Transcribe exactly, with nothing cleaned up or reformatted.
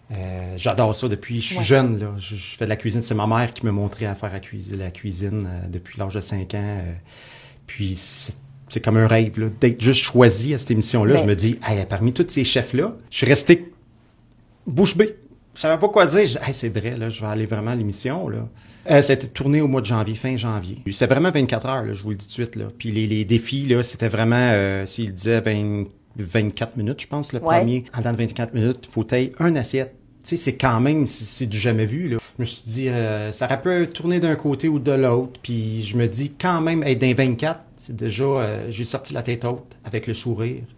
Euh, j'adore ça depuis je suis ouais. jeune. Là. Je, je fais de la cuisine. C'est ma mère qui m'a montré à faire la cuisine, la cuisine euh, depuis l'âge de cinq ans. Euh, puis c'est, c'est comme un rêve là, d'être juste choisi à cette émission-là. Ben... Je me dis, hey, parmi tous ces chefs-là, je suis resté bouche bée. Je savais pas quoi dire. Je dis, hey, c'est vrai, là, je vais aller vraiment à l'émission. Là. Euh, ça a été tourné au mois de janvier, fin janvier. C'était vraiment vingt-quatre heures, là, je vous le dis tout de suite. Là. Puis les, les défis, là, c'était vraiment, euh, s'il disait vingt, vingt-quatre minutes, je pense, le ouais. premier. En dans vingt-quatre minutes, il faut tailler une assiette. Tu sais, c'est quand même, c'est, c'est du jamais vu. Là. Je me suis dit, euh, ça aurait pu tourner d'un côté ou de l'autre. Puis je me dis, quand même, être dans vingt-quatre, c'est déjà, euh, j'ai sorti la tête haute avec le sourire.